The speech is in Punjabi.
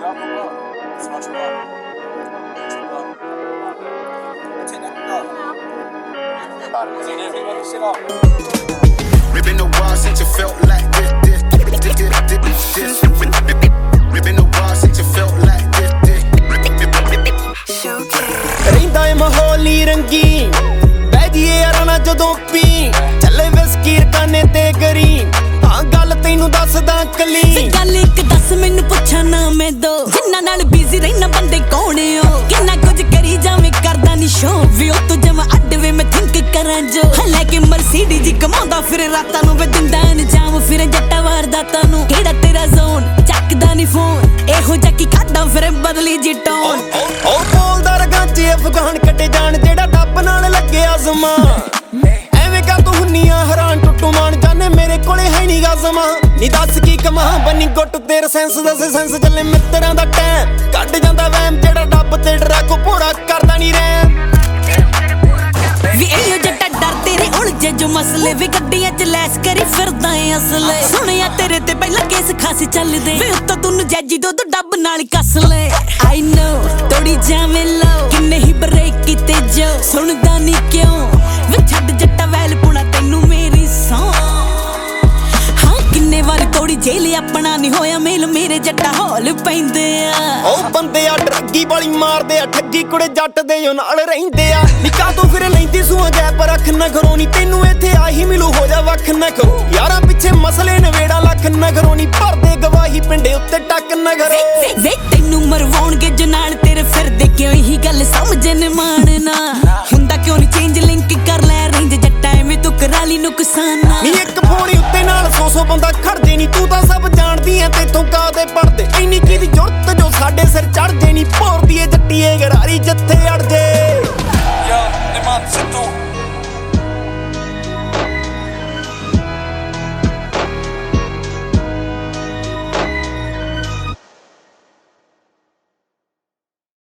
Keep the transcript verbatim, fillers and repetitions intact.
Ripping the wall since you felt like this, this, this, this, this, this. Ripping the wall since you felt like this, this. ਰਹਿੰਦਾ ਏ ਮਾਹੌਲੀ ਰੰਗੀ ਬਹਿ ਜੀਏ ਯਾਰਾਂ ਨਾਲ ਜਦੋਂ ਪੀ ਚੱਲੇ ਵਿਸਕੀ ਰਕਾਨੇ ਤੇ ਗਰੀ ਹਾਂ ਗੱਲ ਤੈਨੂੰ ਦੱਸਦਾ ਕਲੀ ਗੱਲ ਇੱਕ ਦੱਸ ਮੈਨੂੰ ਪੁੱਛਾਂ ਨਾ ਮੈਂ ਦੋ ਜਿੰਨਾ ਨਾਲ ਬਿਜ਼ੀ ਰਹਿਣਾ ਬੰਦੇ ਕੌਣ ਓ ਕਿੰਨਾ ਕੁਝ ਕਰੀ ਜਾਵੇਂ ਕਰਦਾ ਨੀ ਸ਼ੋ ਵੀ ਉਹ ਤੂੰ ਜਮਾ ਅੱਡ ਵੇ ਮੈਂ ਥਿੰਕ ਕਰਾਂ ਜੋ ਲੈ ਕੇ ਮਰਸੀਡੀ ਜੀ ਕਮਾਉਂਦਾ ਫਿਰ ਰਾਤਾਂ ਨੂੰ ਵੇ ਦਿੰਦਾ ਅੰਜਾਮ ਫਿਰ ਜੱਟਾ ਵਾਰਦਾਤਾਂ ਨੂੰ ਕਿਹੜਾ ਤੇਰਾ ਜ਼ੋਨ ਚੱਕਦਾ ਨੀ ਫੋਨ ਇਹੋ ਜਿਹਾ ਕੀ ਖਾਦਾ ਫਿਰ ਬਦਲੀ ਜੀ ਟੋਨ ਉਹ ਬੋਲਦਾ ਰਗਾਂ ਚ ਅਫਗਾਨ ਕੱਟੇ ਜਾਣ ਜਿਹੜਾ ਡੱਬ ਨਾਲ ਲੱਗਿਆ ਜ਼ਮਾਨ ਐਵੇਂ ਕਾ ਤੂੰ ਹੁੰਨੀਆਂ ਹੈਰਾਨ ਟੁੱਟੂ ਮਾਨ ਜਾਨੇ ਮੇਰੇ ਕੋਲੇ ਹੈ ਨੀ ਗਾ ਜ਼ਮਾਂ ਨੀ ਦੱਸ ਕੀ ਕਮਾਂ ਬੰਨੀ ਗੁੱਟ ਤੇਰੇ ਸੈਂਸ ਦੱਸੇ ਸੈਂਸ ਚੱਲੇ ਮਿੱਤਰਾਂ ਦਾ ਟਾਈਮ ਕੱਢ ਜਾਂਦਾ ਵਹਿਮ ਜਿਹੜਾ ਡੱਬ ਤੇ ਡਰਾ ਕੋ ਭੋੜਾ ਕਰਦਾ ਨੀ ਰਹਿਮ ਵੀ ਇਹੋ ਜੱਟਾ ਡਰ ਤੇਰੇ ਉਲਝੇ ਜੋ ਮਸਲੇ ਵੀ ਗੱਡੀਆਂ ਚ ਲੈਸ ਕਰੀ ਫਿਰਦਾ ਏ ਅਸਲੇ ਸੁਣਿਆ ਤੇਰੇ ਤੇ ਪਹਿਲਾਂ ਕੇਸ ਖਾਸ ਚੱਲਦੇ ਵੇ ਉੱਤੋਂ ਤੈਨੂੰ ਜੱਜੀ ਦੋ ਡੱਬ ਨਾਲ ਕੱਸ ਲੈ ਆਈ ਨੋ ਤੋੜੀ ਜਾਵੇਂ ਲੋ ਕਿੰਨੇ ਹੀ ਬ੍ਰੇਕ ਕੀਤੇ ਜੋ ਸੁਣਦਾ ਨੀ ਕਿਉਂ ਵੇ ਛੱਡ ਜੱਟਾ ਵੈਲ ਪੁਣਾ ਤੈਨੂੰ ਮੇਰੀ ਸੌਂ ਹਾਂ ਕਿੰਨੇ ਵਾਰ ਤੋੜੀ ਜੇਲ ਆਪਣਾ ਨੀ ਹੋਇਆ ਮੇਲ ਮੇਰੇ ਜੱਟਾ ਹੌਲ ਪੈਂਦੇ ਆ ਉਹ ਬੰਦੇ ਆ ਡਰੱਗੀ ਵਾਲੀ ਮਾਰਦੇ ਆ ਠੱਗੀ ਕੁੜੇ ਜੱਟ ਦੇ ਜੋ ਨਾਲ ਰਹਿੰਦੇ ਆ ਨਿਕਾ ਤੂੰ ਫਿਰ ਲੈਂਦੀ ਸੂਆਂ ਗੈ ਪਰ ਅੱਖ ਨਾ ਘਰੋਂ ਨੀ ਤੈਨੂੰ ਇੱਥੇ ਆਹੀ ਮਿਲੂ ਹੋ ਜਾ ਵੱਖ ਨਾ ਕਰੋ ਯਾਰਾਂ ਪਿੱਛੇ ਮਸਲੇ ਨਵੇੜਾ ਲੱਖ ਨਗਰੋਂ ਨੀ ਭਰਦੇ ਗਵਾਹੀ ਪਿੰਡੇ ਉੱਤੇ ਟੱਕ ਨਗਰੋ ਵੇ ਤੈਨੂੰ ਮਰਵਾਉਣਗੇ ਜੋ ਨਾਲ ਤੇਰੇ ਫਿਰਦੇ ਕਿਉਂ ਇਹੀ ਗੱਲ ਸਮਝਣ ਮਾਣਨਾ ਹੁੰਦਾ ਕਿਉਂ ਨੀ ਚੇਂਜ ਲਿੰਕ ਕਰ ਲੈ ਰੇਂਜ ਜੱਟਾ ਐਵੇਂ ਤੂੰ ਕਰਾ ਲਈ ਨੁਕਸਾਨਾ ਨੀ ਇੱਕ ਫੋਨ ਉੱਤੇ ਨਾਲ ਸੌ ਸੌ ਬੰਦਾ ਖੜਦੇ ਨੀ ਤੂੰ